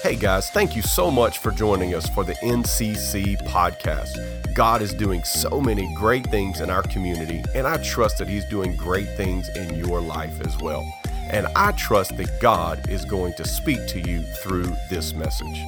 Hey guys, thank you so much for joining us for the NCC podcast. God is doing so many great things in our community, and I trust that He's doing great things in your life as well. And I trust that God is going to speak to you through this message.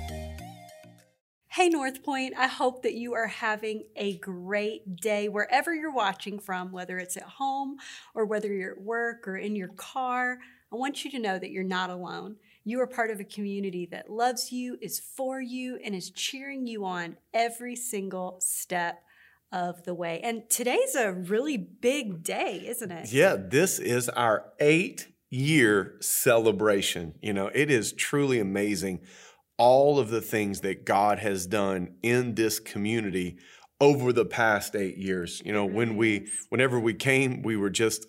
Hey North Point, I hope that you are having a great day wherever you're watching from, whether it's at home or whether you're at work or in your car. I want you to know that you're not alone. You are part of a community that loves you, is for you, and is cheering you on every single step of the way. And today's a really big day, isn't it? Yeah, this is our 8-year celebration. You know, it is truly amazing all of the things that God has done in this community over the past 8 years. You know, whenever we came, we were just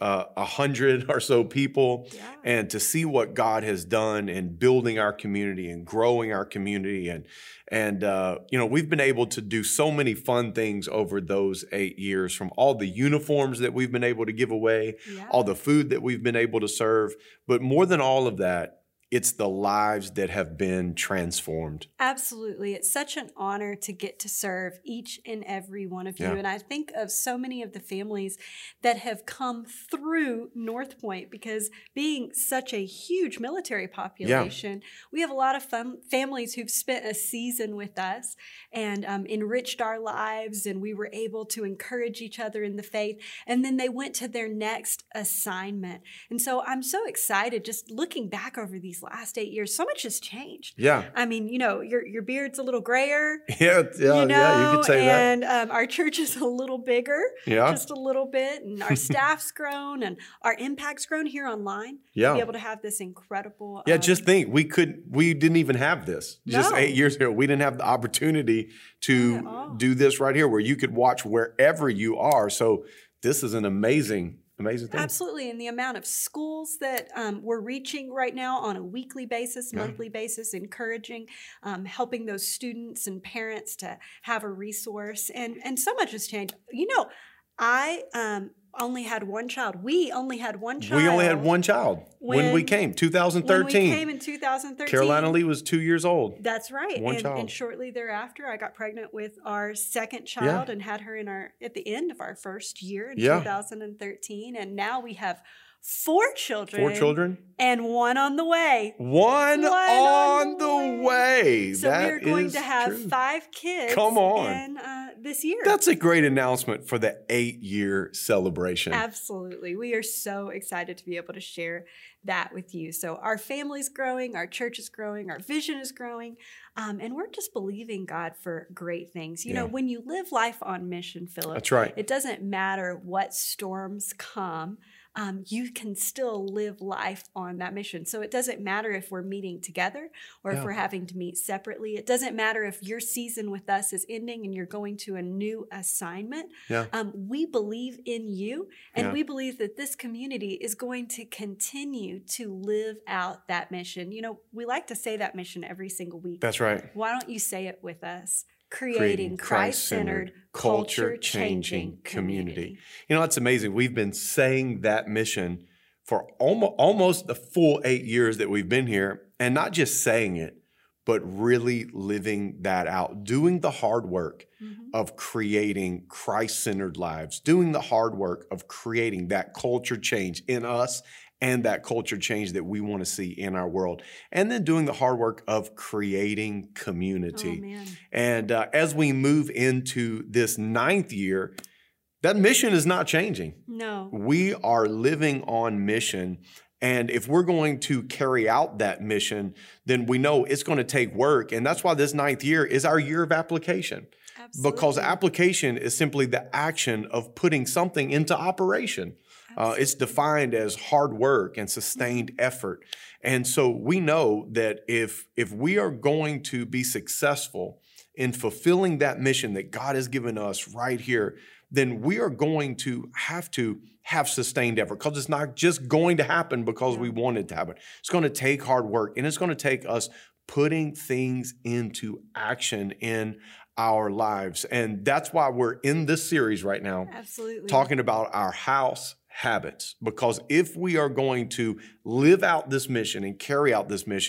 100 or so people. Yeah. And to see what God has done in building our community and growing our community and you know, we've been able to do so many fun things over those 8 years, from all the uniforms that we've been able to give away, all the food that we've been able to serve. But more than all of that, it's the lives that have been transformed. Absolutely. It's such an honor to get to serve each and every one of you. And I think of so many of the families that have come through North Point, because being such a huge military population, we have a lot of families who've spent a season with us and enriched our lives, and we were able to encourage each other in the faith. And then they went to their next assignment. And so I'm so excited just looking back over these last 8 years. So much has changed. Yeah. I mean, you know, your beard's a little grayer. Yeah, you could say and, that. And our church is a little bigger, just a little bit. And our staff's grown and our impact's grown here online. To be able to have this incredible. Just think, we didn't even have this just 8 years ago. We didn't have the opportunity to do this right here, where you could watch wherever you are. So this is an amazing thing. Absolutely. And the amount of schools that we're reaching right now on a weekly basis, monthly basis, encouraging, helping those students and parents to have a resource. And so much has changed. You know, I only had one child. We only had one child. We only had one child when we came, 2013. When we came in 2013. Carolina Lee was 2 years old. That's right. One child. And shortly thereafter, I got pregnant with our second child and had her at the end of our first year in 2013. And now we have 4 children. 4 children. And one on the way. One on the way. So we're going to have 5 kids. Come on. This year. That's a great announcement for the 8-year celebration. Absolutely. We are so excited to be able to share that with you. So our family's growing, our church is growing, our vision is growing, and we're just believing God for great things. You know, when you live life on mission, Philip, that's right. It doesn't matter what storms come. You can still live life on that mission. So it doesn't matter if we're meeting together or if we're having to meet separately. It doesn't matter if your season with us is ending and you're going to a new assignment. We believe in you, and we believe that this community is going to continue to live out that mission. You know, we like to say that mission every single week. That's right. Why don't you say it with us? Creating Christ-centered, culture-changing community. You know, it's amazing. We've been saying that mission for almost the full 8 years that we've been here, and not just saying it, but really living that out, doing the hard work of creating Christ-centered lives, doing the hard work of creating that culture change in us and that culture change that we want to see in our world. And then doing the hard work of creating community. Oh, man. And as we move into this 9th year, that mission is not changing. No. We are living on mission. And if we're going to carry out that mission, then we know it's going to take work. And that's why this 9th year is our year of application. Absolutely. Because application is simply the action of putting something into operation. It's defined as hard work and sustained effort. And so we know that if we are going to be successful in fulfilling that mission that God has given us right here, then we are going to have sustained effort, because it's not just going to happen because we want it to happen. It's going to take hard work, and it's going to take us putting things into action in our lives. And that's why we're in this series right now. Absolutely. Talking about our house habits, because if we are going to live out this mission and carry out this mission,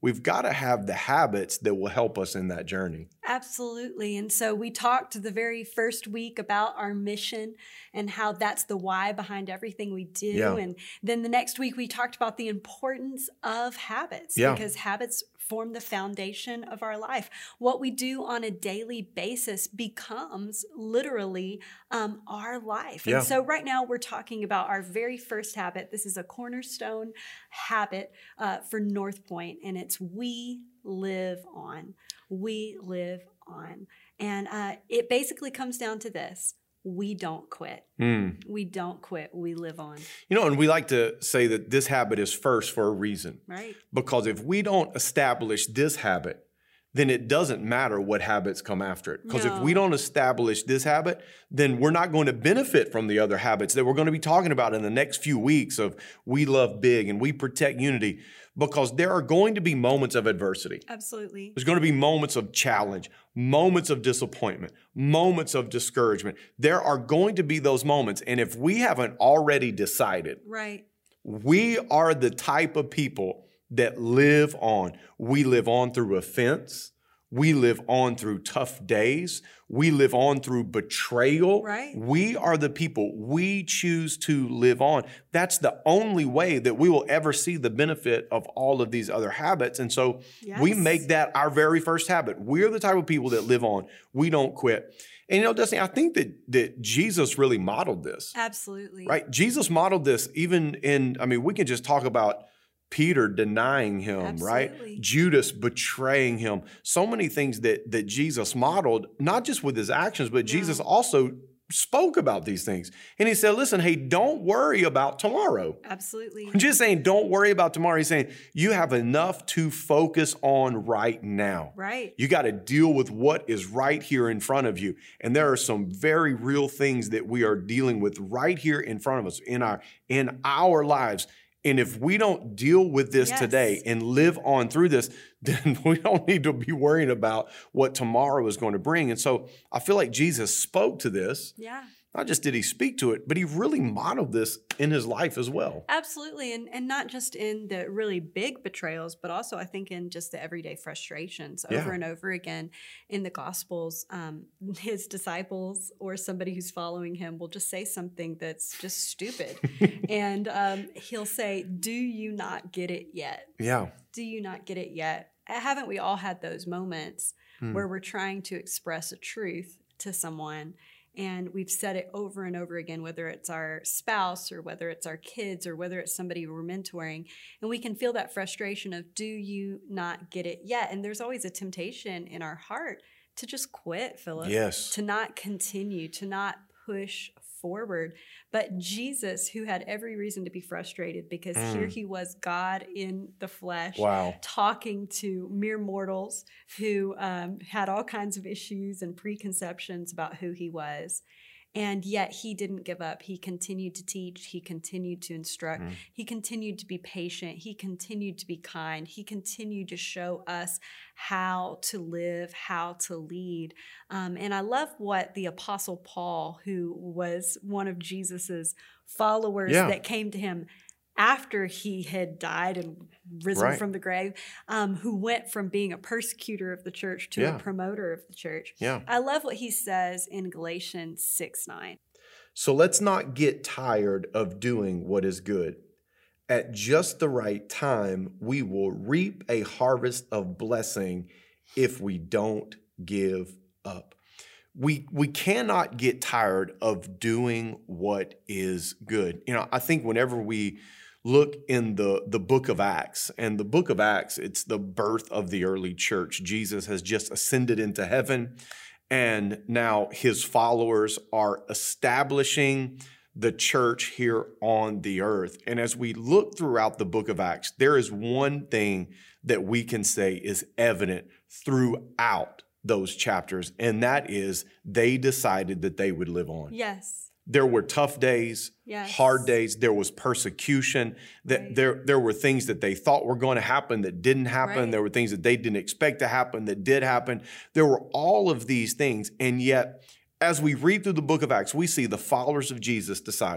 we've got to have the habits that will help us in that journey. Absolutely. And so we talked the very first week about our mission and how that's the why behind everything we do. Yeah. And then the next week we talked about the importance of habits, because habits form the foundation of our life. What we do on a daily basis becomes literally our life. And so right now we're talking about our very first habit. This is a cornerstone habit for North Point, and it's we live on. We live on. And it basically comes down to this. We don't quit. We don't quit. We live on. You know, and we like to say that this habit is first for a reason. Right. Because if we don't establish this habit, then it doesn't matter what habits come after it. Because if we don't establish this habit, then we're not going to benefit from the other habits that we're going to be talking about in the next few weeks of we love big and we protect unity, because there are going to be moments of adversity. Absolutely. There's going to be moments of challenge, moments of disappointment, moments of discouragement. There are going to be those moments. And if we haven't already decided, right, we are the type of people that live on. We live on through offense. We live on through tough days. We live on through betrayal. Right. We are the people. We choose to live on. That's the only way that we will ever see the benefit of all of these other habits. And so we make that our very first habit. We're the type of people that live on. We don't quit. And you know, Destiny, I think that Jesus really modeled this. Absolutely. Right? Jesus modeled this even in, I mean, we can just talk about Peter denying him, Absolutely. Right? Judas betraying him. So many things that Jesus modeled, not just with his actions, but Jesus also spoke about these things. And he said, listen, hey, don't worry about tomorrow. Absolutely. I'm just saying, don't worry about tomorrow. He's saying you have enough to focus on right now. Right. You got to deal with what is right here in front of you. And there are some very real things that we are dealing with right here in front of us in our lives. And if we don't deal with this today and live on through this, then we don't need to be worrying about what tomorrow is going to bring. And so I feel like Jesus spoke to this. Yeah. Not just did he speak to it, but he really modeled this in his life as well. Absolutely. And not just in the really big betrayals, but also I think in just the everyday frustrations over and over again in the Gospels. His disciples or somebody who's following him will just say something that's just stupid. And he'll say, do you not get it yet? Yeah. Do you not get it yet? Haven't we all had those moments where we're trying to express a truth to someone, and we've said it over and over again, whether it's our spouse or whether it's our kids or whether it's somebody we're mentoring, and we can feel that frustration of, do you not get it yet? And there's always a temptation in our heart to just quit, Philip. Yes. To not continue, to not push forward. But Jesus, who had every reason to be frustrated because here he was, God in the flesh, talking to mere mortals who had all kinds of issues and preconceptions about who he was. And yet he didn't give up. He continued to teach. He continued to instruct. He continued to be patient. He continued to be kind. He continued to show us how to live, how to lead. And I love what the Apostle Paul, who was one of Jesus's followers that came to him after he had died and risen from the grave, who went from being a persecutor of the church to a promoter of the church. I love what he says in Galatians 6:9. So let's not get tired of doing what is good. At just the right time, we will reap a harvest of blessing if we don't give up. We cannot get tired of doing what is good. You know, I think whenever we look in the book of Acts, and the book of Acts, it's the birth of the early church. Jesus has just ascended into heaven, and now his followers are establishing the church here on the earth. And as we look throughout the book of Acts, there is one thing that we can say is evident throughout those chapters, and that is they decided that they would live on. Yes. There were tough days, hard days. There was persecution. That there were things that they thought were going to happen that didn't happen. There were things that they didn't expect to happen that did happen. There were all of these things. And yet, as we read through the book of Acts, we see the followers of Jesus decided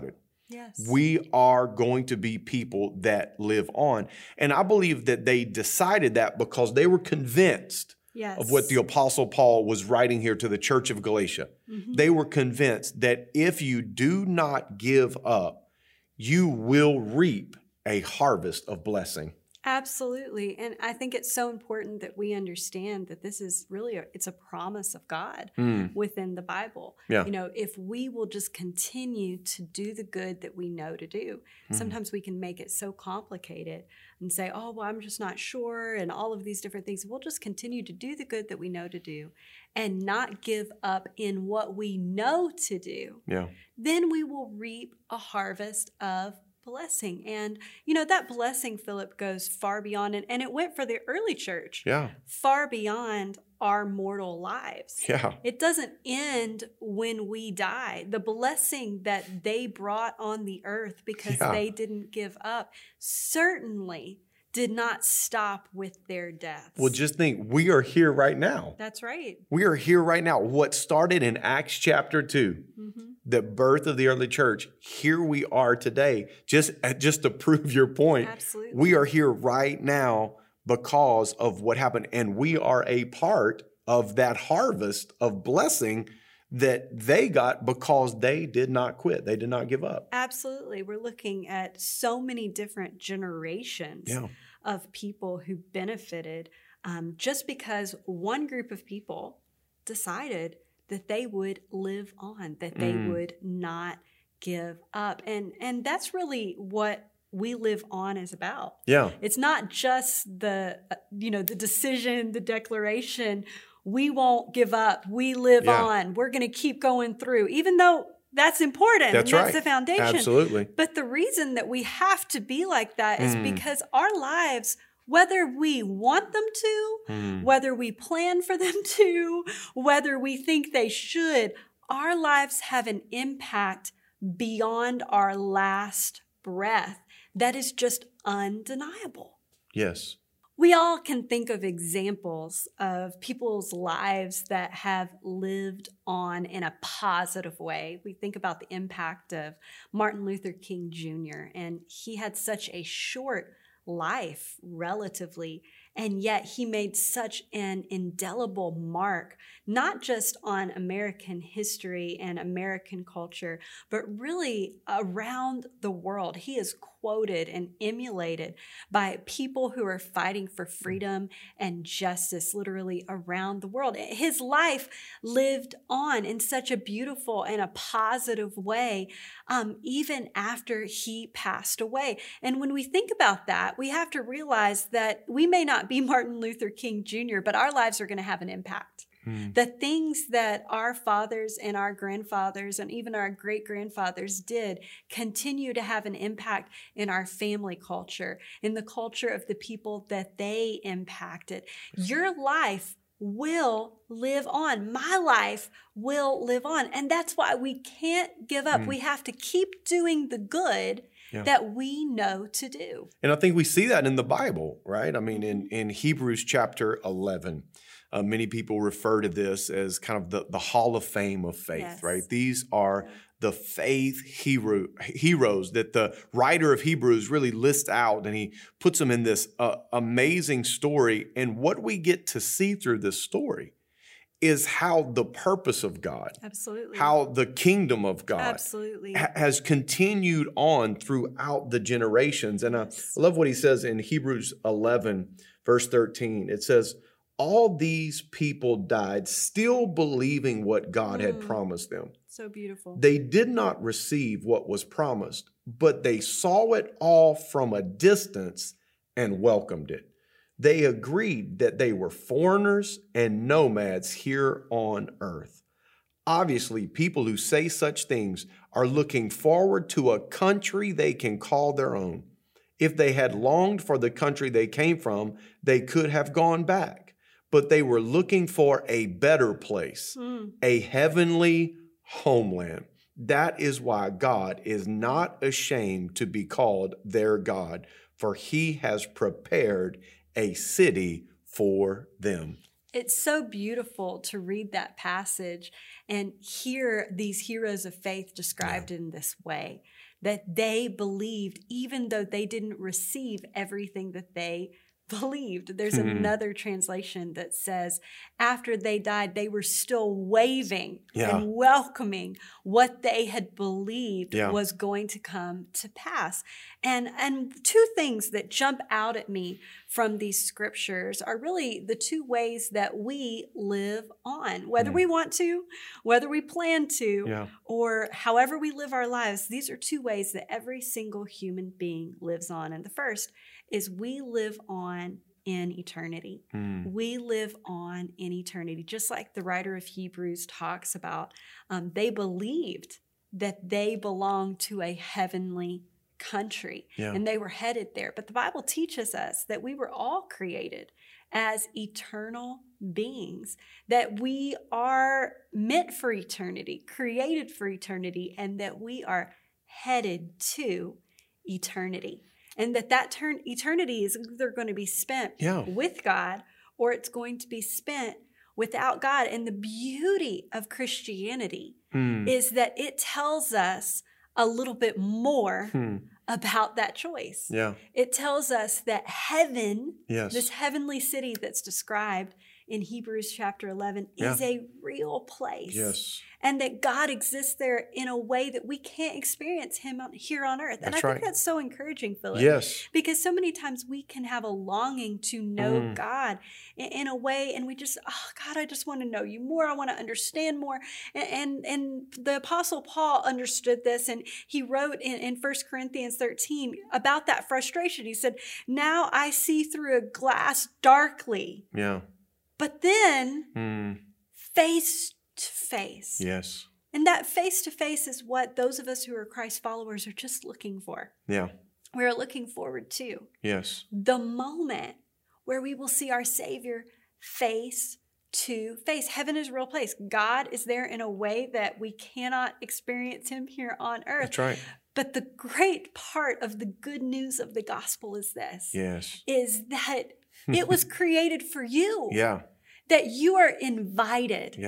Yes. We are going to be people that live on. And I believe that they decided that because they were convinced of what the Apostle Paul was writing here to the church of Galatia. Mm-hmm. They were convinced that if you do not give up, you will reap a harvest of blessing. Absolutely. And I think it's so important that we understand that this is really it's a promise of God within the Bible. Yeah. You know, if we will just continue to do the good that we know to do, sometimes we can make it so complicated and say, oh, well, I'm just not sure, and all of these different things. We'll just continue to do the good that we know to do and not give up in what we know to do. Yeah. Then we will reap a harvest of blessing. And, you know, that blessing, Philip, goes far beyond, and it went for the early church, far beyond our mortal lives. Yeah. It doesn't end when we die. The blessing that they brought on the earth because they didn't give up certainly did not stop with their deaths. Well, just think, we are here right now. That's right. We are here right now. What started in Acts chapter 2, the birth of the early church, here we are today. Just to prove your point, Absolutely. We are here right now because of what happened. And we are a part of that harvest of blessing that they got because they did not quit. They did not give up. Absolutely. We're looking at so many different generations of people who benefited just because one group of people decided that they would live on, that they would not give up. And that's really what We Live On is about. Yeah. It's not just the decision, the declaration, we won't give up, we live on, we're going to keep going through, even though that's important. That's and right. That's the foundation. Absolutely. But the reason that we have to be like that is because our lives, whether we want them to, whether we plan for them to, whether we think they should, our lives have an impact beyond our last breath that is just undeniable. Yes. We all can think of examples of people's lives that have lived on in a positive way. We think about the impact of Martin Luther King Jr., and he had such a short life relatively, and yet he made such an indelible mark, not just on American history and American culture, but really around the world. He is quoted and emulated by people who are fighting for freedom and justice literally around the world. His life lived on in such a beautiful and a positive way, even after he passed away. And when we think about that, we have to realize that we may not be Martin Luther King Jr., but our lives are going to have an impact. The things that our fathers and our grandfathers and even our great-grandfathers did continue to have an impact in our family culture, in the culture of the people that they impacted. Your life will live on. My life will live on. And that's why we can't give up. We have to keep doing the good that we know to do. And I think we see that in the Bible, right? I mean, in Hebrews chapter 11, many people refer to this as kind of the Hall of Fame of faith, right? These are the faith heroes that the writer of Hebrews really lists out, and he puts them in this amazing story. And what we get to see through this story is how the purpose of God, how the kingdom of God has continued on throughout the generations. And I love what he says in Hebrews 11, verse 13. It says, all these people died still believing what God had promised them. So beautiful. They did not receive what was promised, but they saw it all from a distance and welcomed it. They agreed that they were foreigners and nomads here on earth. Obviously, people who say such things are looking forward to a country they can call their own. If they had longed for the country they came from, they could have gone back. But they were looking for a better place, a heavenly homeland. That is why God is not ashamed to be called their God, for he has prepared a city for them. It's so beautiful to read that passage and hear these heroes of faith described in this way. that they believed, even though they didn't receive everything that they believed. There's another translation that says after they died, they were still waving and welcoming what they had believed was going to come to pass. And two things that jump out at me from these scriptures are really the two ways that we live on, whether we want to, whether we plan to, or however we live our lives. These are two ways that every single human being lives on. And the first is we live on in eternity. We live on in eternity. Just like the writer of Hebrews talks about, they believed that they belonged to a heavenly country and they were headed there. But the Bible teaches us that we were all created as eternal beings, that we are meant for eternity, created for eternity, and that we are headed to eternity. And that eternity is either going to be spent with God or it's going to be spent without God. And the beauty of Christianity is that it tells us a little bit more about that choice. It tells us that heaven, this heavenly city that's described in Hebrews chapter 11, is a real place. And that God exists there in a way that we can't experience him here on earth. And I think that's so encouraging, Philip. Because so many times we can have a longing to know God in a way, and we just, oh God, I just want to know you more. I want to understand more. And the Apostle Paul understood this, and he wrote in 1 Corinthians 13 about that frustration. He said, now I see through a glass darkly. But then face to face. And that face to face is what those of us who are Christ followers are just looking for. We're looking forward to. The moment where we will see our Savior face to face. Heaven is a real place. God is there in a way that we cannot experience him here on earth. But the great part of the good news of the gospel is this. Is that it was created for you. That you are invited.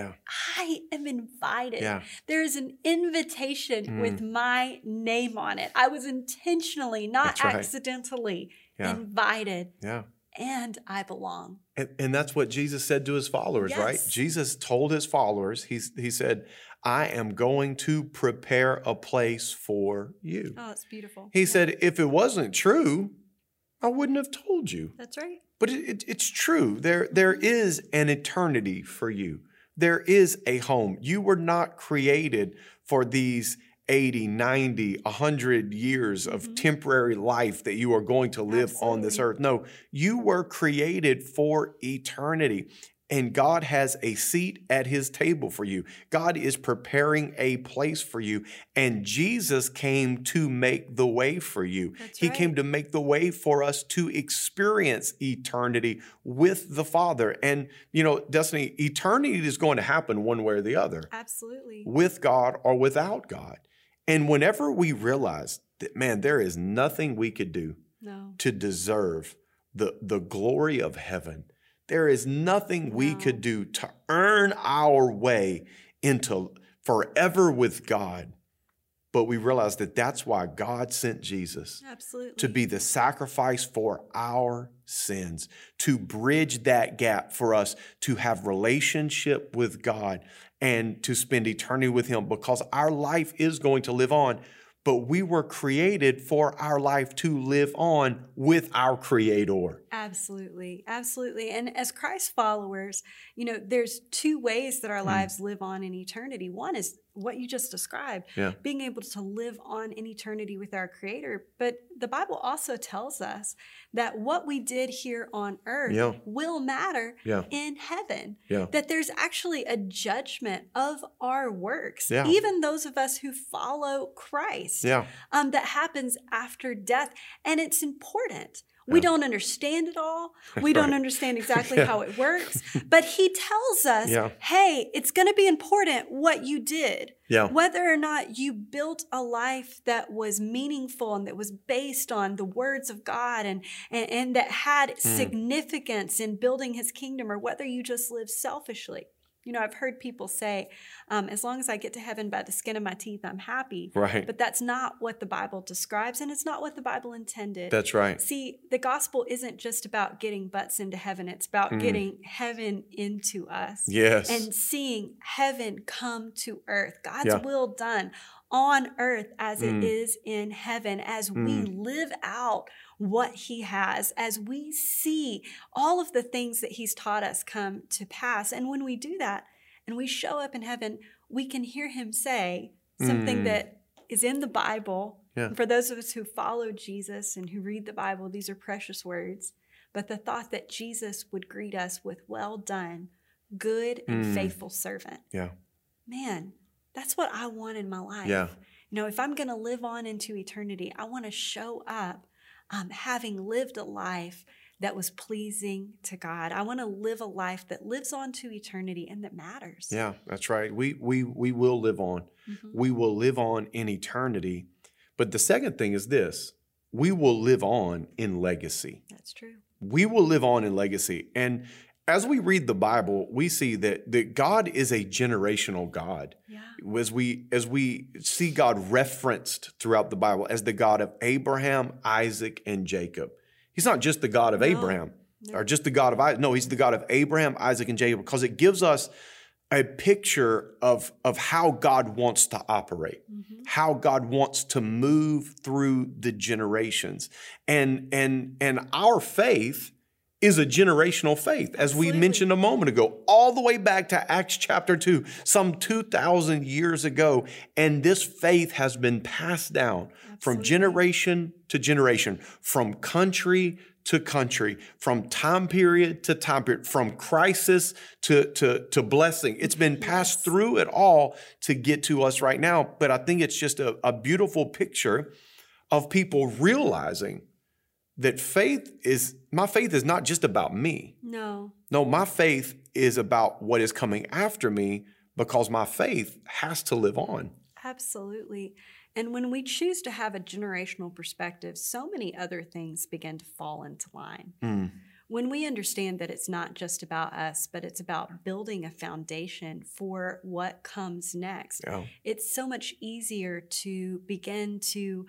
I am invited. There is an invitation with my name on it. I was intentionally, not accidentally, invited. And I belong. And that's what Jesus said to his followers, right? Jesus told his followers, he said, I am going to prepare a place for you. Oh, it's beautiful. He said, if it wasn't true, I wouldn't have told you. That's right. But it's true. There is an eternity for you. There is a home. You were not created for these 80, 90, 100 years of temporary life that you are going to live on this earth. No, you were created for eternity. And God has a seat at his table for you. God is preparing a place for you. And Jesus came to make the way for you. He came to make the way for us to experience eternity with the Father. And, you know, Destiny, eternity is going to happen one way or the other. Absolutely. With God or without God. And whenever we realize that, man, there is nothing we could do to deserve the glory of heaven. There is nothing we could do to earn our way into forever with God. But we realize that that's why God sent Jesus to be the sacrifice for our sins, to bridge that gap for us to have relationship with God and to spend eternity with him, because our life is going to live on. But we were created for our life to live on with our Creator. Absolutely. Absolutely. And as Christ followers, you know, there's two ways that our lives live on in eternity. One is what you just described, being able to live on in eternity with our Creator. But the Bible also tells us that what we did here on earth will matter in heaven. That there's actually a judgment of our works, even those of us who follow Christ, that happens after death. And it's important. We don't understand it all. We don't understand exactly how it works. But he tells us, hey, it's going to be important what you did. Whether or not you built a life that was meaningful and that was based on the words of God and that had significance in building his kingdom, or whether you just lived selfishly. I've heard people say, as long as I get to heaven by the skin of my teeth, I'm happy. Right. But that's not what the Bible describes, and it's not what the Bible intended. That's right. See, the gospel isn't just about getting butts into heaven. It's about getting heaven into us. Yes. And seeing heaven come to earth. God's will done on earth as it is in heaven, as we live out what he has, as we see all of the things that he's taught us come to pass. And when we do that and we show up in heaven, we can hear him say something that is in the Bible. Yeah. For those of us who follow Jesus and who read the Bible, these are precious words. But the thought that Jesus would greet us with, well done, good and faithful servant. Yeah. Man, that's what I want in my life. Yeah. If I'm going to live on into eternity, I want to show up having lived a life that was pleasing to God. I want to live a life that lives on to eternity and that matters. Yeah, that's right. We will live on. We will live on in eternity. But the second thing is this: we will live on in legacy. That's true. We will live on in legacy. And as we read the Bible, we see that God is a generational God. Yeah. As we see God referenced throughout the Bible as the God of Abraham, Isaac, and Jacob. He's not just the God of Abraham or just the God of Isaac. No, he's the God of Abraham, Isaac, and Jacob, because it gives us a picture of how God wants to operate, how God wants to move through the generations. And our faith is a generational faith, as we mentioned a moment ago, all the way back to Acts chapter 2, some 2,000 years ago. And this faith has been passed down from generation to generation, from country to country, from time period to time period, from crisis to blessing. It's been passed through it all to get to us right now. But I think it's just a beautiful picture of people realizing that my faith is not just about me. No, my faith is about what is coming after me, because my faith has to live on. absolutely. And when we choose to have a generational perspective, so many other things begin to fall into line. When we understand that it's not just about us, but it's about building a foundation for what comes next, it's so much easier to begin to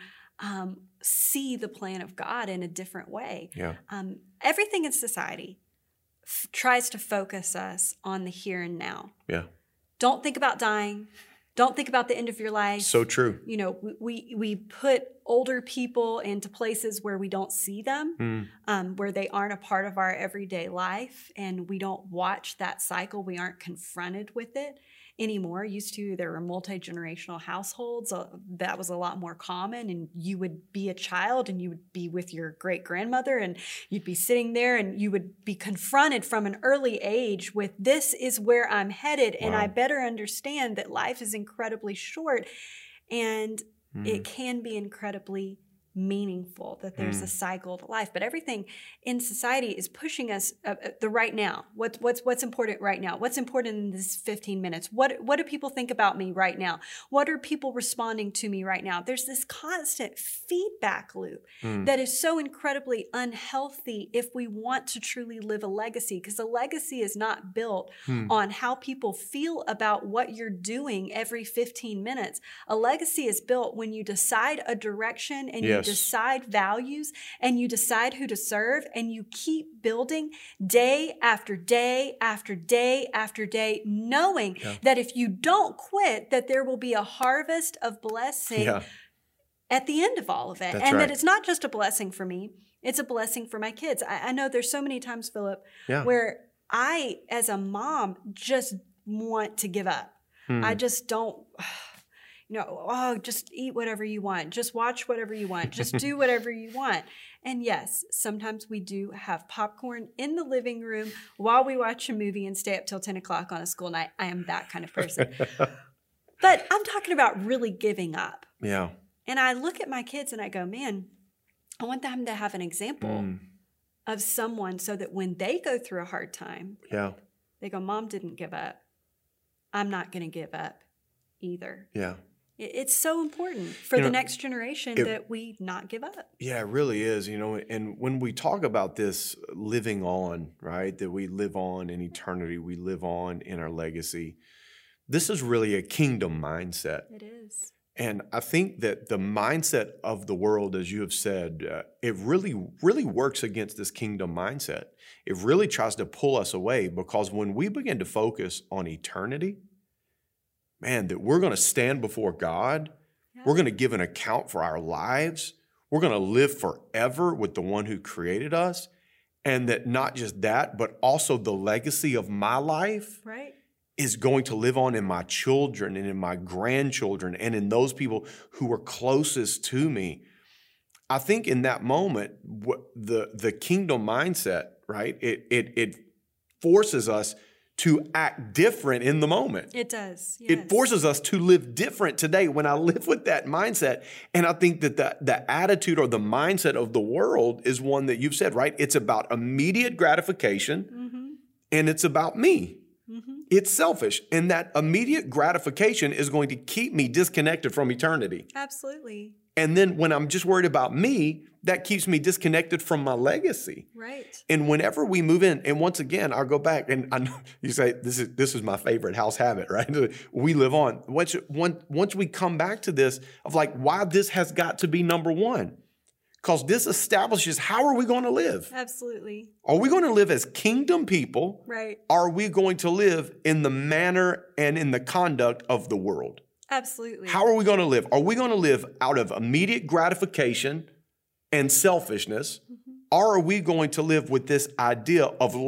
see the plan of God in a different way. Yeah. Everything in society tries to focus us on the here and now. Yeah. Don't think about dying. Don't think about the end of your life. So true. We put older people into places where we don't see them, where they aren't a part of our everyday life, and we don't watch that cycle. We aren't confronted with it anymore. Used to, there were multi-generational households. That was a lot more common, and you would be a child and you would be with your great-grandmother and you'd be sitting there and you would be confronted from an early age with, this is where I'm headed, and I better understand that life is incredibly short and it can be incredibly meaningful, that there's a cycle to life. But everything in society is pushing us the right now. What's important right now? What's important in this 15 minutes? What do people think about me right now? What are people responding to me right now? There's this constant feedback loop that is so incredibly unhealthy if we want to truly live a legacy, because a legacy is not built on how people feel about what you're doing every 15 minutes. A legacy is built when you decide a direction and you decide values and you decide who to serve, and you keep building day after day after day after day, knowing that if you don't quit, that there will be a harvest of blessing at the end of all of it. That's that it's not just a blessing for me, it's a blessing for my kids. I know there's so many times, Philip, where I, as a mom, just want to give up. I just don't... just eat whatever you want. Just watch whatever you want. Just do whatever you want. And yes, sometimes we do have popcorn in the living room while we watch a movie and stay up till 10 o'clock on a school night. I am that kind of person. But I'm talking about really giving up. Yeah. And I look at my kids and I go, man, I want them to have an example of someone so that when they go through a hard time, they go, Mom didn't give up. I'm not going to give up either. Yeah. It's so important for the next generation that we not give up. Yeah, it really is, and when we talk about this living on, right, that we live on in eternity, we live on in our legacy, this is really a kingdom mindset. It is. And I think that the mindset of the world, as you have said, it really, really works against this kingdom mindset. It really tries to pull us away, because when we begin to focus on eternity, man, that we're going to stand before God. Yeah. We're going to give an account for our lives. We're going to live forever with the one who created us. And that not just that, but also the legacy of my life is going to live on in my children and in my grandchildren and in those people who are closest to me. I think in that moment, the kingdom mindset, right, it forces us to act different in the moment. It does. Yes. It forces us to live different today when I live with that mindset. And I think that the attitude or the mindset of the world is one that you've said, right? It's about immediate gratification and it's about me. It's selfish. And that immediate gratification is going to keep me disconnected from eternity. Absolutely. And then when I'm just worried about me, that keeps me disconnected from my legacy. Right. And whenever we move in, and once again, I'll go back, and I know you say this is my favorite house habit, right? We live on. Once we come back to this of like why this has got to be number one, because this establishes how are we going to live? Absolutely. Are we going to live as kingdom people? Right. Are we going to live in the manner and in the conduct of the world? Absolutely. How are we going to live? Are we going to live out of immediate gratification and selfishness? Or are we going to live with this idea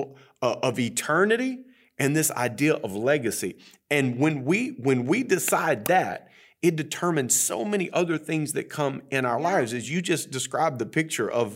of eternity and this idea of legacy? And when we decide that, it determines so many other things that come in our lives. As you just described the picture of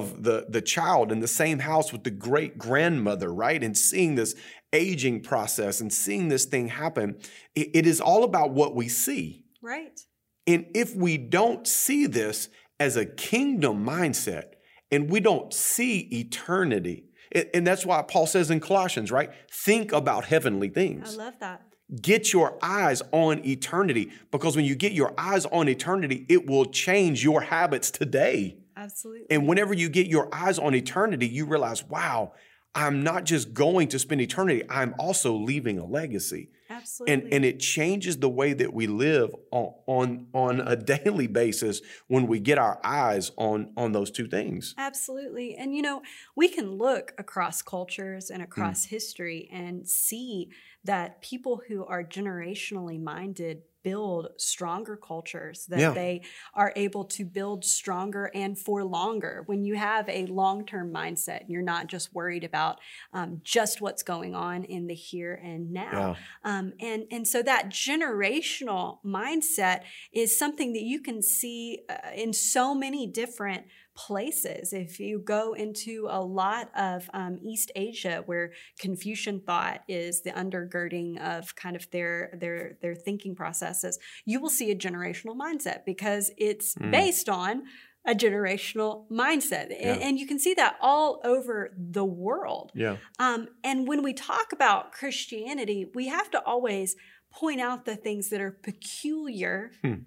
the child in the same house with the great grandmother, right? And seeing this aging process and seeing this thing happen, it is all about what we see. Right. And if we don't see this as a kingdom mindset and we don't see eternity, and that's why Paul says in Colossians, right? Think about heavenly things. I love that. Get your eyes on eternity, because when you get your eyes on eternity, it will change your habits today. Absolutely. And whenever you get your eyes on eternity, you realize, wow, I'm not just going to spend eternity, I'm also leaving a legacy. Absolutely. And it changes the way that we live on a daily basis when we get our eyes on those two things. Absolutely. And, we can look across cultures and across history and see that people who are generationally minded build stronger cultures, that they are able to build stronger and for longer. When you have a long-term mindset, you're not just worried about just what's going on in the here and now. And so that generational mindset is something that you can see in so many different places. If you go into a lot of East Asia, where Confucian thought is the undergirding of kind of their thinking processes, you will see a generational mindset because it's based on a generational mindset. And you can see that all over the world. Yeah. And when we talk about Christianity, we have to always point out the things that are peculiar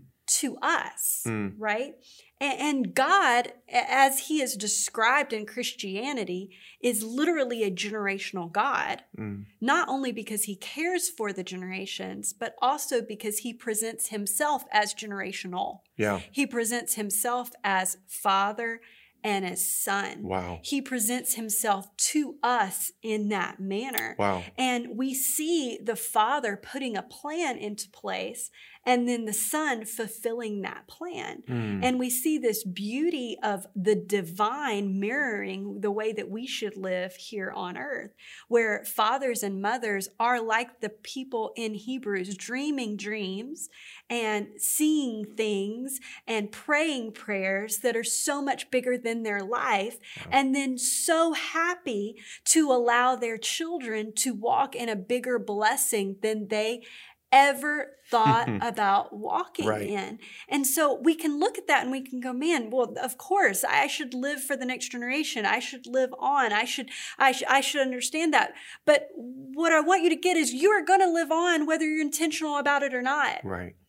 to us, right? And God, as he is described in Christianity, is literally a generational God, not only because he cares for the generations, but also because he presents himself as generational. Yeah. He presents himself as Father and as Son. Wow. He presents himself to us in that manner. Wow. And we see the Father putting a plan into place and then the Son fulfilling that plan. And we see this beauty of the divine mirroring the way that we should live here on earth, where fathers and mothers are like the people in Hebrews, dreaming dreams and seeing things and praying prayers that are so much bigger than their life, and then so happy to allow their children to walk in a bigger blessing than they ever thought about walking in. And so we can look at that and we can go, man, well, of course, I should live for the next generation. I should live on. I should understand that. But what I want you to get is you are going to live on whether you're intentional about it or not. Right.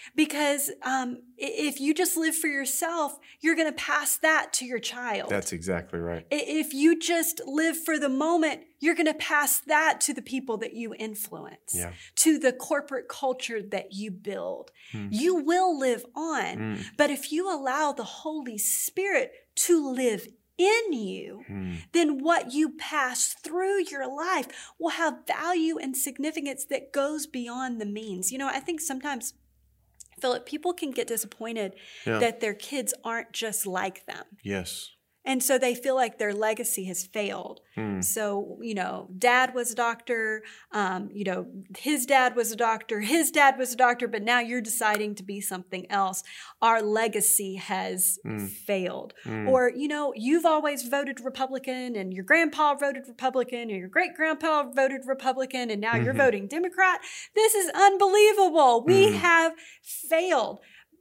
Because if you just live for yourself, you're going to pass that to your child. That's exactly right. If you just live for the moment, you're going to pass that to the people that you influence, to the corporate culture that you build. You will live on. But if you allow the Holy Spirit to live in you, then what you pass through your life will have value and significance that goes beyond the means. You know, I think sometimes, Philip, people can get disappointed that their kids aren't just like them. Yes. And so they feel like their legacy has failed. So, you know, dad was a doctor, you know, his dad was a doctor, but now you're deciding to be something else. Our legacy has failed. Or, you know, you've always voted Republican and your grandpa voted Republican and your great-grandpa voted Republican and now you're voting Democrat. This is unbelievable. We have failed.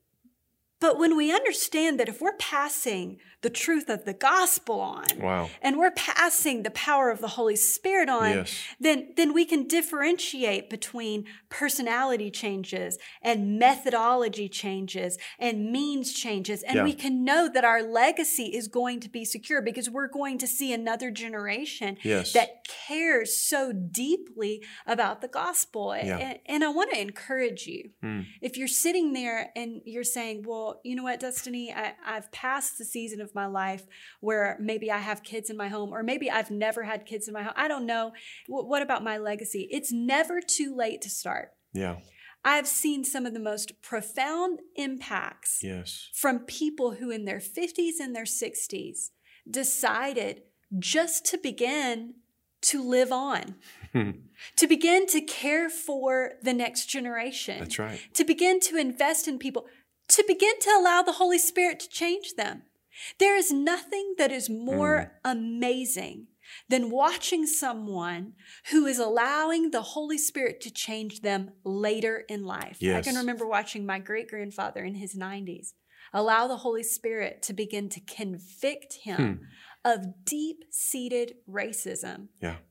But when we understand that if we're passing the truth of the gospel on, and we're passing the power of the Holy Spirit on, then we can differentiate between personality changes and methodology changes and means changes. And we can know that our legacy is going to be secure because we're going to see another generation that cares so deeply about the gospel. And I want to encourage you. If you're sitting there and you're saying, well, you know what, Destiny, I've passed the season of my life where maybe I have kids in my home, or maybe I've never had kids in my home. I don't know. What about my legacy? It's never too late to start. Yeah. I've seen some of the most profound impacts from people who in their 50s and their 60s decided just to begin to live on, to begin to care for the next generation. That's right. To begin to invest in people, to begin to allow the Holy Spirit to change them. There is nothing that is more amazing than watching someone who is allowing the Holy Spirit to change them later in life. I can remember watching my great-grandfather in his 90s allow the Holy Spirit to begin to convict him of deep-seated racism.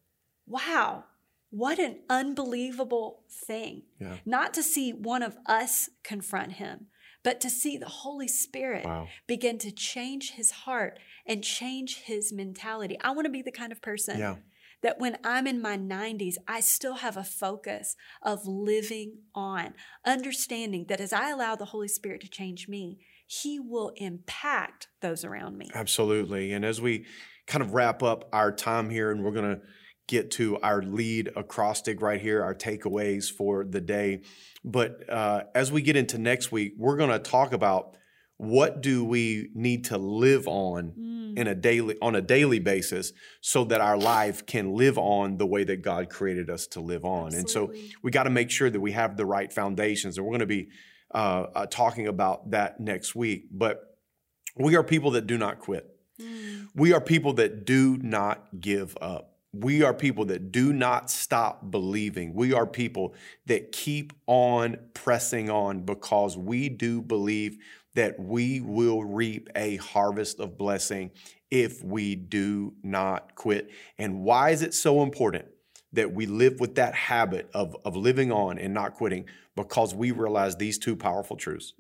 Wow. What an unbelievable thing. Not to see one of us confront him, but to see the Holy Spirit begin to change his heart and change his mentality. I want to be the kind of person that when I'm in my 90s, I still have a focus of living on, understanding that as I allow the Holy Spirit to change me, he will impact those around me. Absolutely. And as we kind of wrap up our time here, and we're going to get to our lead acrostic right here, our takeaways for the day. But as we get into next week, we're going to talk about what do we need to live on on a daily basis so that our life can live on the way that God created us to live on. Absolutely. And so we got to make sure that we have the right foundations. And we're going to be talking about that next week. But we are people that do not quit. We are people that do not give up. We are people that do not stop believing. We are people that keep on pressing on because we do believe that we will reap a harvest of blessing if we do not quit. And why is it so important that we live with that habit of living on and not quitting? Because we realize these two powerful truths.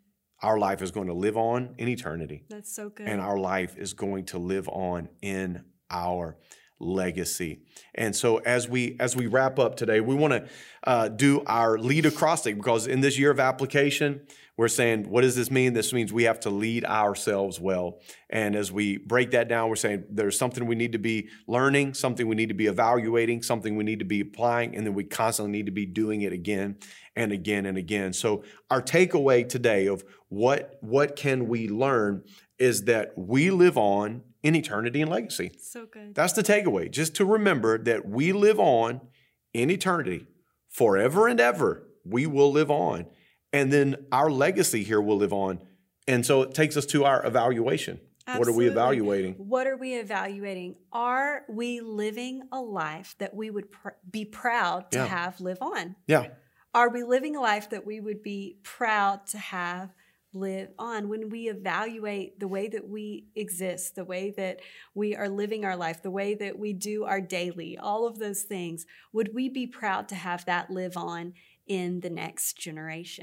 Our life is going to live on in eternity. That's so good. And our life is going to live on in our legacy. And so as we wrap up today, we want to do our lead acrostic, because in this year of application, we're saying, what does this mean? This means we have to lead ourselves well. And as we break that down, we're saying there's something we need to be learning, something we need to be evaluating, something we need to be applying, and then we constantly need to be doing it again and again and again. So our takeaway today of what can we learn is that we live on in eternity and legacy. So good. That's the takeaway. Just to remember that we live on in eternity. Forever and ever, we will live on. And then our legacy here will live on. And so it takes us to our evaluation. Absolutely. What are we evaluating? What are we evaluating? Are we living a life that we would be proud to have live on? Yeah. Are we living a life that we would be proud to have live on? When we evaluate the way that we exist, the way that we are living our life, the way that we do our daily, all of those things, would we be proud to have that live on in the next generation?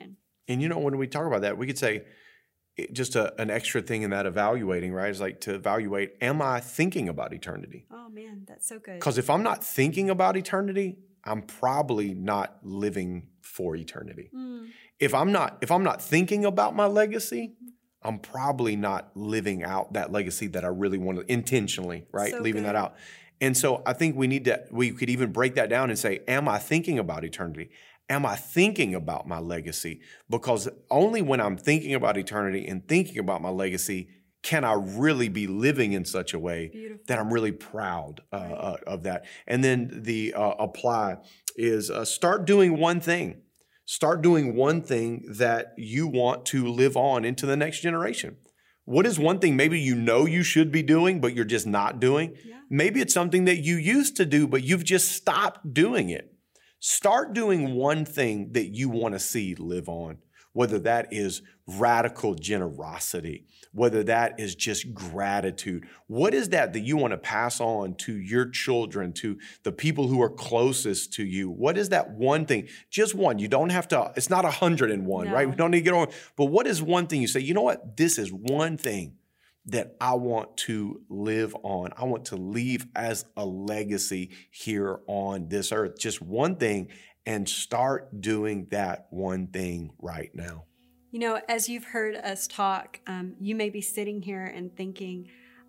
And when we talk about that, we could say just an extra thing in that evaluating, right? Is like to evaluate, am I thinking about eternity? Oh man, that's so good. Because if I'm not thinking about eternity, I'm probably not living for eternity. If I'm not thinking about my legacy, I'm probably not living out that legacy that I really want to intentionally, right? So Leaving good. that out. And so I think we could even break that down and say, am I thinking about eternity? Am I thinking about my legacy? Because only when I'm thinking about eternity and thinking about my legacy can I really be living in such a way that I'm really proud of that. And then the apply is start doing one thing. Start doing one thing that you want to live on into the next generation. What is one thing maybe you should be doing, but you're just not doing? Yeah. Maybe it's something that you used to do, but you've just stopped doing it. Start doing one thing that you want to see live on, whether that is radical generosity, whether that is just gratitude. What is that you want to pass on to your children, to the people who are closest to you? What is that one thing? Just one. You don't have to, it's not 101, right? We don't need to get on. But what is one thing you say, you know what? This is one thing that I want to live on. I want to leave as a legacy here on this earth. Just one thing, and start doing that one thing right now. As you've heard us talk, you may be sitting here and thinking,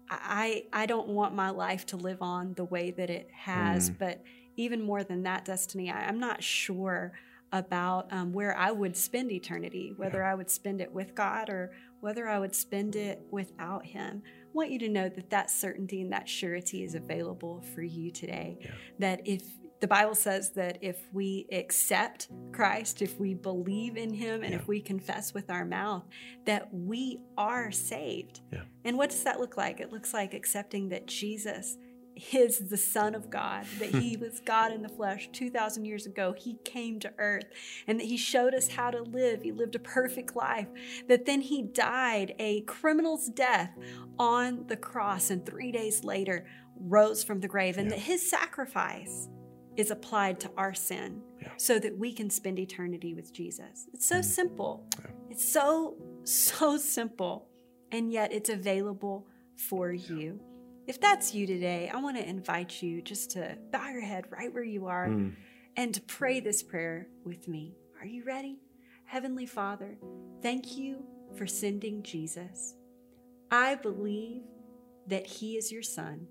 I don't want my life to live on the way that it has. But even more than that, Destiny, I'm not sure about where I would spend eternity, whether I would spend it with God or whether I would spend it without him. I want you to know that certainty and that surety is available for you today. Yeah. That if the Bible says that if we accept Christ, if we believe in him, and if we confess with our mouth, that we are saved. Yeah. And what does that look like? It looks like accepting that Jesus is the Son of God, that he was God in the flesh 2,000 years ago. He came to earth and that he showed us how to live. He lived a perfect life, that then he died a criminal's death on the cross and 3 days later rose from the grave, and that his sacrifice is applied to our sin so that we can spend eternity with Jesus. It's so simple. Yeah. It's so simple, and yet it's available for you. If that's you today, I want to invite you just to bow your head right where you are and to pray this prayer with me. Are you ready? Heavenly Father, thank you for sending Jesus. I believe that he is your Son.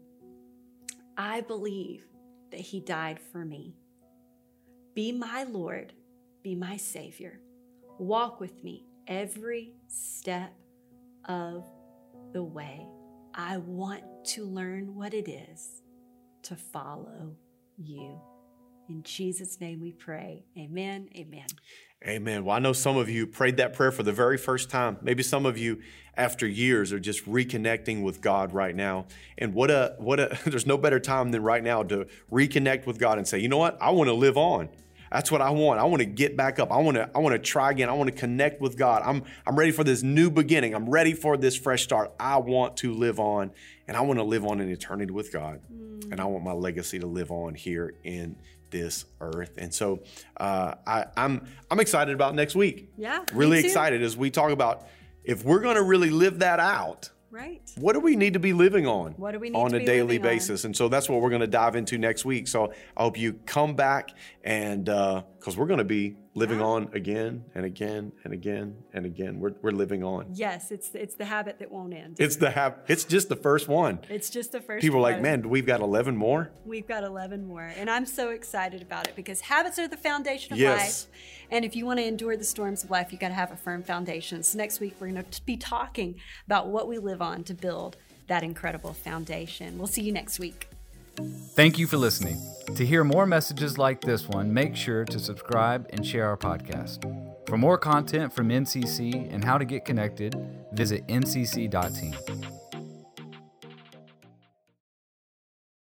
I believe that he died for me. Be my Lord, be my Savior. Walk with me every step of the way. I want to learn what it is to follow you. In Jesus' name we pray. Amen. Amen. Amen. Well, I know some of you prayed that prayer for the very first time. Maybe some of you after years are just reconnecting with God right now. And there's no better time than right now to reconnect with God and say, you know what? I want to live on. That's what I want. I want to get back up. I want to try again. I want to connect with God. I'm ready for this new beginning. I'm ready for this fresh start. I want to live on, and I want to live on in eternity with God. And I want my legacy to live on here in this earth. And so I'm excited about next week. Yeah, really excited as we talk about if we're going to really live that out. Right. What do we need to be living on? What do we need on to a be daily living basis? on? And so that's what we're going to dive into next week. So I hope you come back, and because we're going to be living on again and again and again and again. We're living on. Yes, it's the habit that won't end. It's just the first one. It's just the first People one. are like, man, we've got 11 more? We've got 11 more. And I'm so excited about it because habits are the foundation of life. And if you want to endure the storms of life, you got to have a firm foundation. So next week, we're going to be talking about what we live on to build that incredible foundation. We'll see you next week. Thank you for listening. To hear more messages like this one, make sure to subscribe and share our podcast. For more content from NCC and how to get connected, visit ncc.team.